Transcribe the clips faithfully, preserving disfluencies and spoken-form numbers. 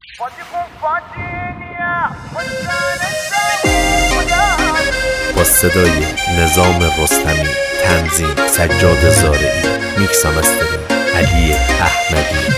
با صدای نظام رستمی، تنظیم سجاد زارعی، میکس و مسترینگ علی احمدی.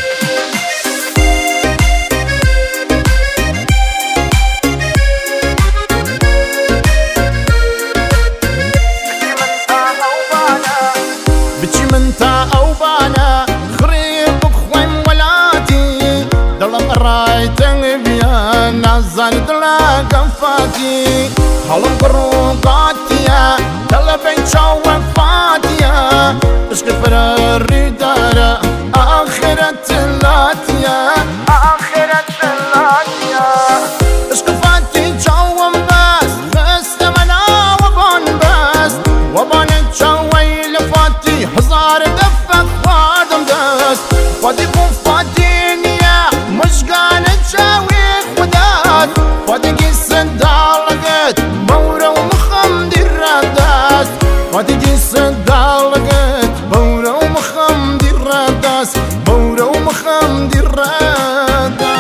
بچی من تا او بانا خريب بخوين ولاتي دلم رايتن بيا نازل دلا قفاتي حلم قروقاتيا دل بيتشو وفاتيا اشك فراري دارا آخرة اللاتيا آخرة اللاتيا اشك فاتي جوم بس بس منا وبون بس وبون تشوي لفاتي هزار دفق وادم دست فادي بون فادينيا مش قانت شاوي خدات فادي قيسن دالقت بورا ومخم دي الرداس فادي قيسن دالقت بورا ومخم دي الرداس بورا ومخم دي الرداس.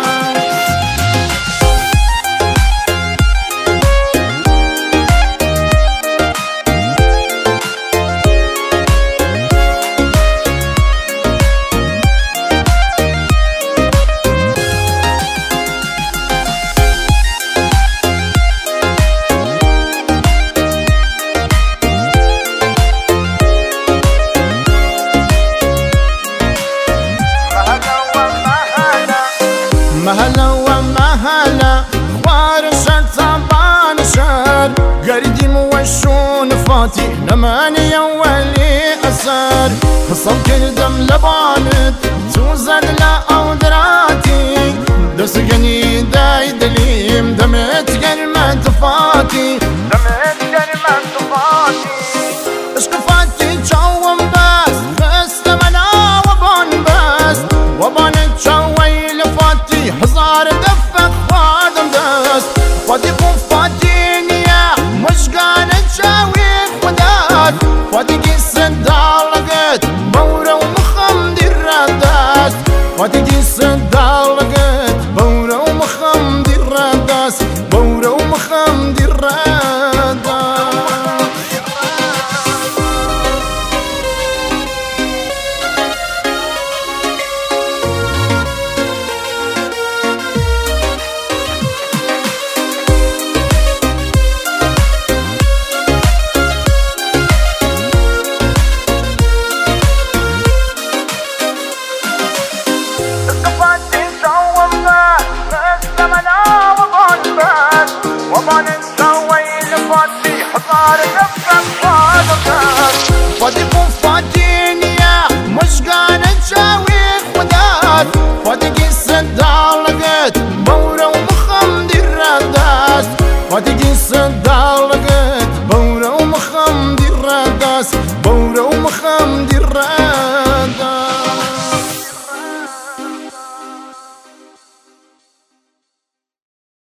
مهلا ومهلا خوار شر طبعا شر قردي موشون فاتي نماني اولي اثر حصل كردم لبانت توزن لا اودراتي دسقني داي دليم دمت كلمة فاتي دمت كلمة فاتي اشك فاتي جوم بس بس تمنا وبون بس وبون تشوي لفاتي هزار دفق وادم دست فادي بون فادينيا مش قانت شاوي خدات فادي قيسن دالقت بورا ومخم دي الرداس فادي قيسن دالقت بورا ومخم دي الرداس بورا ومخم دي الرداس. فادي بون فادينيا مش قانت شاوي خدات فادي قيسن دالقت بورا ومخم دي الرداس فادي قيسن دالقت بورا ومخم دي الرداس بورا ومخم دي الرداس.